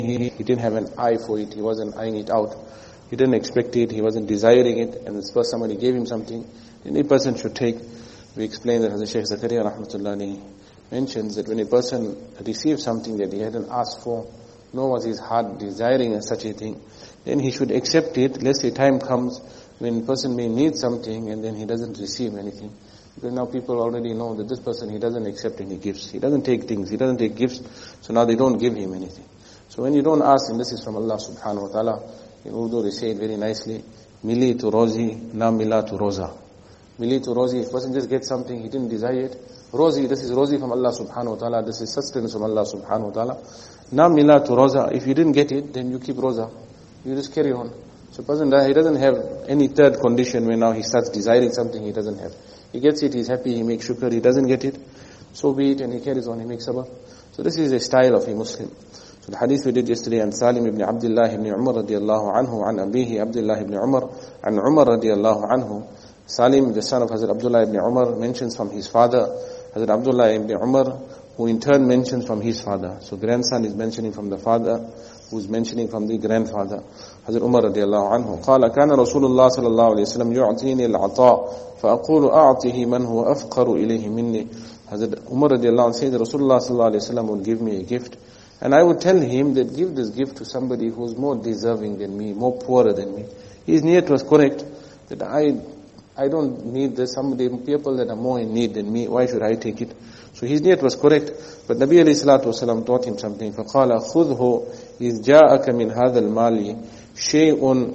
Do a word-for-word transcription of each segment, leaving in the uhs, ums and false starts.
he, he didn't have an eye for it, he wasn't eyeing it out, he didn't expect it, he wasn't desiring it, and this first somebody gave him something, any person should take. We explained that Hazrat Shaykh Zakaria rahmatullahi mentions that when a person receives something that he hadn't asked for, nor was his heart desiring such a thing, then he should accept it, lest a time comes when a person may need something and then he doesn't receive anything. Because now people already know that this person, he doesn't accept any gifts. He doesn't take things. He doesn't take gifts. So now they don't give him anything. So when you don't ask him, this is from Allah subhanahu wa ta'ala. In Urdu they say it very nicely. Mili tu rozi, na mila tu roza. Mili tu rozi, if a person just gets something, he didn't desire it. Rozi, this is rozi from Allah subhanahu wa ta'ala. This is sustenance from Allah subhanahu wa ta'ala. Na mila tu roza, if you didn't get it, then you keep roza. You just carry on. So a person, he doesn't have any third condition where now he starts desiring something he doesn't have. He gets it, he's happy, he makes shukr. He doesn't get it, so be it, and he carries on, he makes sabr. So this is a style of a Muslim. So the hadith we did yesterday, and Salim ibn Abdullah ibn Umar radiallahu anhu, an abihi Abdullah ibn Umar, and Umar radiallahu anhu. Salim, the son of Hazrat Abdullah ibn Umar, mentions from his father, Hazrat Abdullah ibn Umar, who in turn mentions from his father. So grandson is mentioning from the father, who is mentioning from the grandfather. Hazrat Umar radiallahu anhu, قال كان رسول الله صلى الله عليه وسلم يعطيني العطاء فأقول أعطيه من هو أفقر إليه مني. Hazrat Umar radiallahu anhu says that Rasulullah sallallahu alayhi wa sallam would give me a gift, and I would tell him that give this gift to somebody who is more deserving than me, more poorer than me. His niyat was correct, that I I don't need this, somebody, people that are more in need than me, why should I take it? So his niyat was correct, but Nabi alayhi salatu wasalam taught him something. فَقَالَ خُذْهُ إِذْ جَاءَكَ مِنْ هَذَا الْمَالِ شَيْءٌ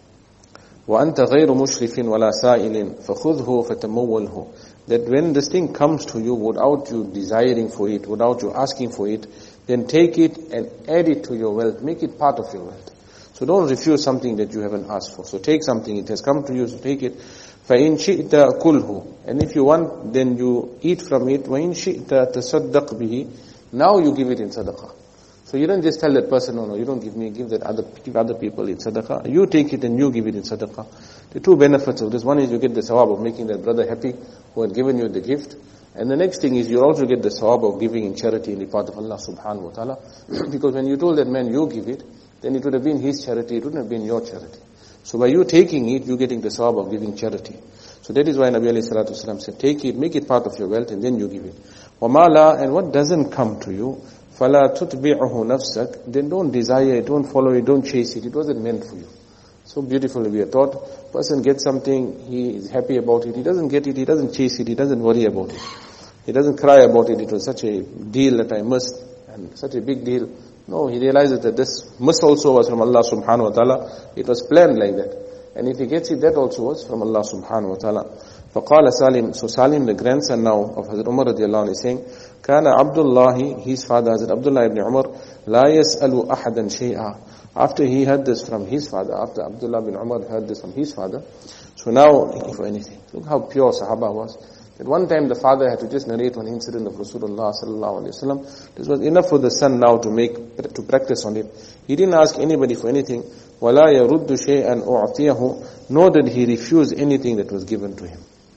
وَأَنْتَ غَيْرُ مُشْرِفٍ وَلَا سَائِلٍ فَخُذْهُ فَتَمَوَّلْهُ. That when this thing comes to you without you desiring for it, without you asking for it, then take it and add it to your wealth, make it part of your wealth. So don't refuse something that you haven't asked for. So take something, it has come to you, so take it. فَإِنْ شِئْتَ كُلْهُ. And if you want, then you eat from it. وَإِنْ شِئْتَ تَصَدَّقْ بِهِ. Now you give it in sadaqah. So you don't just tell that person, no, no, you don't give me, give that other, give other people in sadaqah. You take it and you give it in sadaqah. The two benefits of this, one is you get the sawab of making that brother happy who had given you the gift. And the next thing is you also get the sawab of giving in charity in the path of Allah subhanahu wa ta'ala. Because when you told that man you give it, then it would have been his charity, it wouldn't have been your charity. So by you taking it, you're getting the sawab of giving charity. So that is why Nabi alayhi salatu wasalam said, take it, make it part of your wealth, and then you give it. وَمَا لَا, and what doesn't come to you, فَلَا تُتْبِعُهُ نَفْسَكَ, then don't desire it, don't follow it, don't chase it. It wasn't meant for you. So beautifully we are taught, person gets something, he is happy about it, he doesn't get it, he doesn't chase it, he doesn't worry about it. He doesn't cry about it, it was such a deal that I missed, and such a big deal. No, he realizes that this miss also was from Allah subhanahu wa ta'ala. It was planned like that. And if he gets it, that also was from Allah subhanahu wa ta'ala. فَقَالَ Salim, so Salim, the grandson now of Hazrat Umar radiallahu anhu, is saying, كَانَ Abdullah, his father, Hazrat Abdullah ibn Umar, لَا يَسْأَلُ أَحَدًا شَيْئًا. After he heard this from his father, after Abdullah ibn Umar heard this from his father, so now he for anything. Look how pure Sahaba was. At one time the father had to just narrate one incident of Rasulullah sallallahu alaihi wasallam. This was enough for the son now to make, to practice on it. He didn't ask anybody for anything. وَلَا يَرُدُّ شَيْئًا أُعْطِيَهُ. Nor did he refuse anything that was given to him.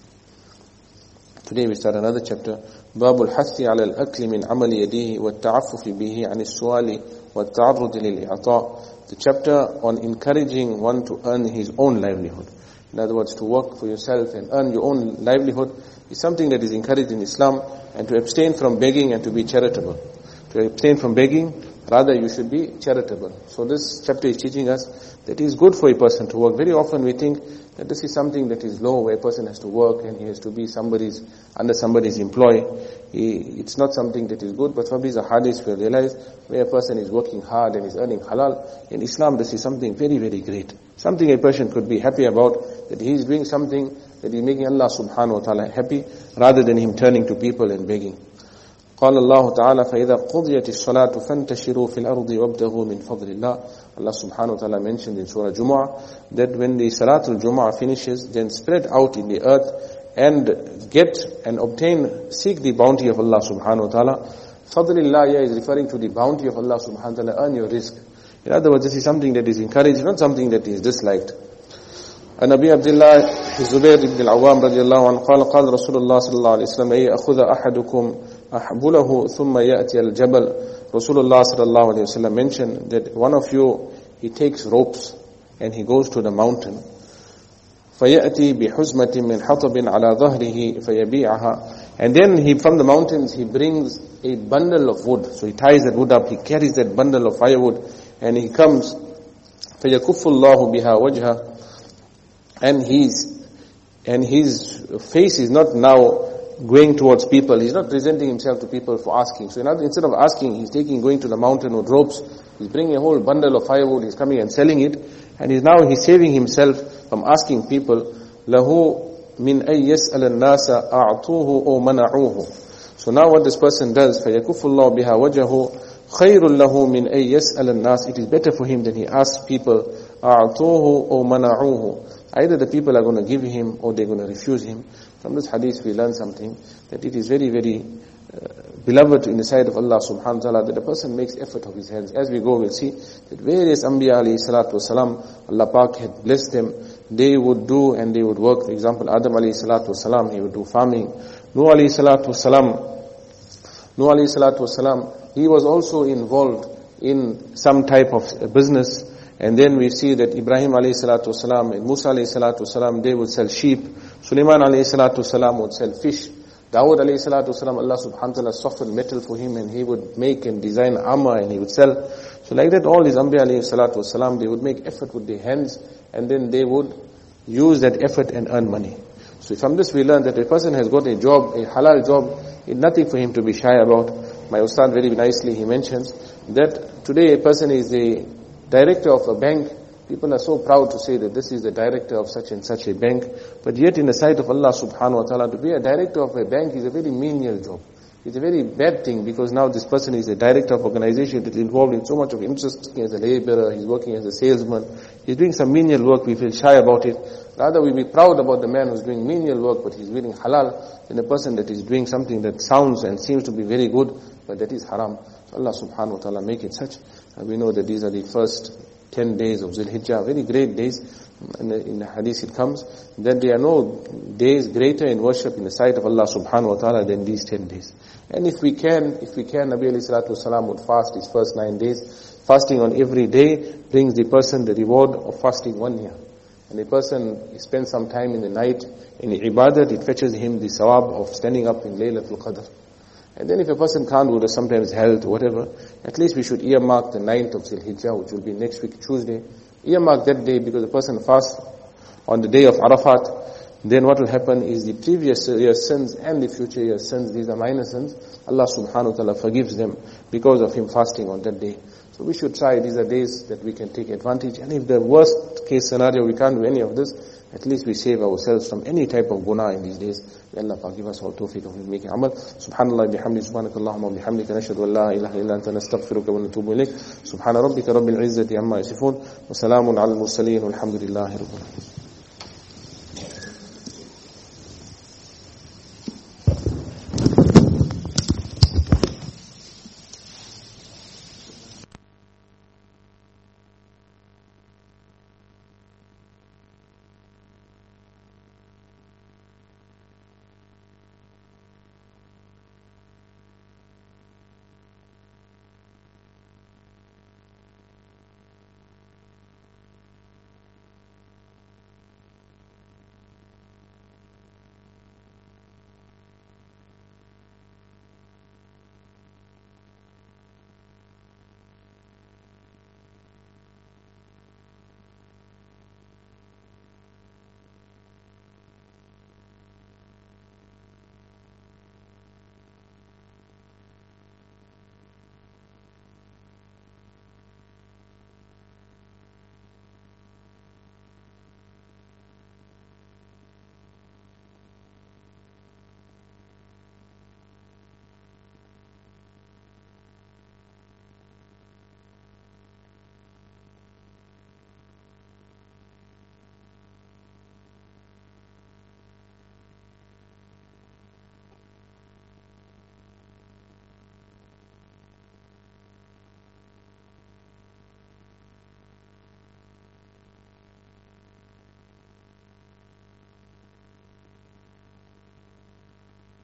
Today we start another chapter. باب الحث على الأكل من عمل يديه والتعفف به عن السؤال والتعرض للإعطاء. The chapter on encouraging one to earn his own livelihood. In other words, to work for yourself and earn your own livelihood is something that is encouraged in Islam, and to abstain from begging and to be charitable. To abstain from begging, rather you should be charitable. So this chapter is teaching us that it is good for a person to work. Very often we think that this is something that is low, where a person has to work and he has to be somebody's, under somebody's employ. He, it's not something that is good, but probably the hadith will realize where a person is working hard and is earning halal. In Islam, this is something very, very great. Something a person could be happy about, that he is doing something that is making Allah subhanahu wa ta'ala happy, rather than him turning to people and begging. قال الله تعالى فإذا قضيت الصلاة فانتشروا في الأرض وابتغوا من فضل الله. Allah subhanahu wa ta'ala mentioned in Surah Jumu'ah that when the Salatul Jumu'ah finishes, then spread out in the earth and get and obtain, seek the bounty of Allah subhanahu wa ta'ala. Fadlillah is referring to the bounty of Allah subhanahu wa ta'ala, earn your rizq. In other words, this is something that is encouraged, not something that is disliked. And Abi Abdullah Zubair ibn al-Awwam radiallahu anhu قال قال رسول الله صلى الله عليه وسلم أي أخذ أحدكم أحبله ثم يأتي الجبل. Rasulullah sallallahu alayhi wa sallam mentioned that one of you, he takes ropes and he goes to the mountain. فَيَأْتِي بِحُزْمَةٍ مِّنْ حَطَبٍ عَلَى ظَهْرِهِ فَيَبِيعَهَا. And then he, from the mountains, he brings a bundle of wood. So he ties that wood up, he carries that bundle of firewood, and he comes. فَيَكُفُّ اللَّهُ بِهَا وَجْهَهُ. And his, and his face is not now going towards people. He's not presenting himself to people for asking. So instead of asking, he's taking, going to the mountain with ropes. He's bringing a whole bundle of firewood. He's coming and selling it. And he's now, he's saving himself from asking people. لَهُ مِنْ أَيْ يَسْأَلَ النَّاسَ أَعْطُوهُ أَوْ مَنَعُوهُ. So now what this person does, فَيَكُفُّ اللَّهُ بِهَا وَجَهُ خَيْرٌ لَهُ مِنْ أَيْ يَسْأَلَ النَّاسِ. It is better for him than he asks people, أَعْطُوهُ أَوْ مَنَعُوهُ. Either the people are going to give him or they're going to refuse him. From this hadith we learn something, that it is very, very uh, beloved in the sight of Allah subhanahu wa ta'ala that a person makes effort of his hands. As we go, we'll see that various Anbiya alayhi salatu wasalam, Allah Pak had blessed them. They would do and they would work. For example, Adam alayhi salatu wasalam, he would do farming. Nuh alayhi salatu wasalam, Nuh alayhi salatu wasalam, he was also involved in some type of business. And then we see that Ibrahim alayhi salatu wasalam and Musa alayhi salatu wasalam, they would sell sheep. Sulaiman alayhi salatu wasalam would sell fish. Dawud alayhi salatu wasalam, Allah subhanahu wa ta'ala softened metal for him and he would make and design armor and he would sell. So like that, all these Anbiya alayhi salatu wasalam, they would make effort with their hands and then they would use that effort and earn money. So from this we learn that a person has got a job, a halal job, it's nothing for him to be shy about. My Ustad very nicely, he mentions that today a person is a director of a bank. People are so proud to say that this is the director of such and such a bank. But yet in the sight of Allah subhanahu wa ta'ala, to be a director of a bank is a very menial job. It's a very bad thing because now this person is a director of organization that is involved in so much of interest as a laborer, he's working as a salesman, he's doing some menial work, we feel shy about it. Rather we be proud about the man who's doing menial work but he's doing halal than a person that is doing something that sounds and seems to be very good but that is haram. So Allah subhanahu wa ta'ala make it such. And we know that these are the first ten days of Zul Hijjah, very great days. In the, in the hadith it comes that there are no days greater in worship in the sight of Allah subhanahu wa ta'ala than these ten days. And if we can, if we can, Nabi alayhi salatu wasalam would fast his first nine days. Fasting on every day brings the person the reward of fasting one year. And the person spends some time in the night in the ibadat, it fetches him the sawab of standing up in Laylatul Qadr. And then if a person can't do this, sometimes health, whatever, at least we should earmark the ninth of Zul Hijjah, which will be next week, Tuesday. Earmark that day because the person fasts on the day of Arafat. Then what will happen is the previous year's sins and the future year's sins, these are minor sins, Allah subhanahu wa ta'ala forgives them because of him fasting on that day. So we should try, these are days that we can take advantage. And if the worst case scenario, we can't do any of this, at least we save ourselves from any type of guna in these days. May Allah give us all tawfiq of making amal. Subhanallah bihamdi, subhanakallahumma wa bihamdika, nashhadu an la ilaha illa anta nastaghfiruka wa natubu ilayk. Subhana rabbika rabbil izzati amma yasifun. Wa salamun ala al-mursaleen walhamdulillahi rabbil alamin.